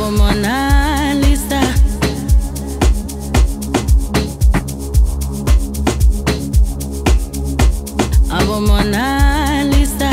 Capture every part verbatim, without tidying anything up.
abo Mona Lisa. Abo Mona Lisa.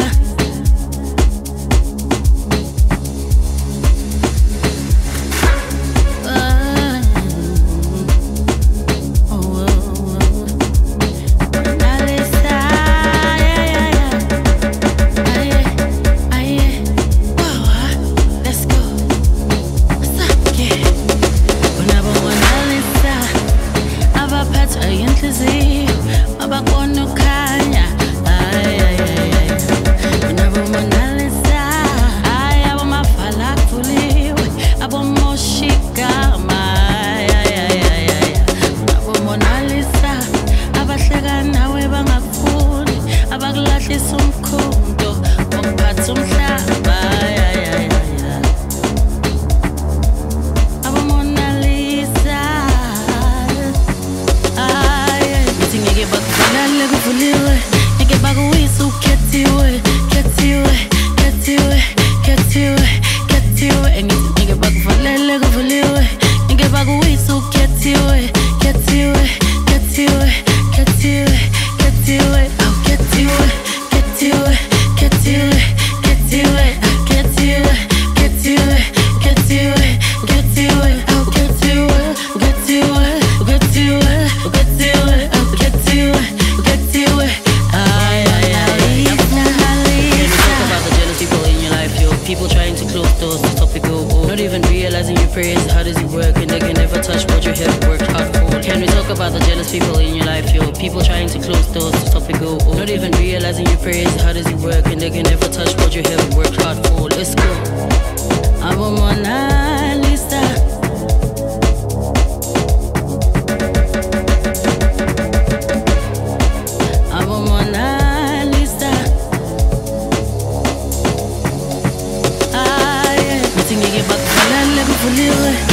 People trying to close doors, it's topical. Oh, not even realizing your prayers, how does it work? And they can never touch what you have worked hard for. Can we talk about the jealous people in your life, yo? People trying to close doors, it's topical. Oh, not even realizing your prayers, how does it work? And they can never touch what you have worked hard for. Let's go. Abo Mona Lisa. Abo Mona Lisa. Ngeke bakuvalele kuvuliwe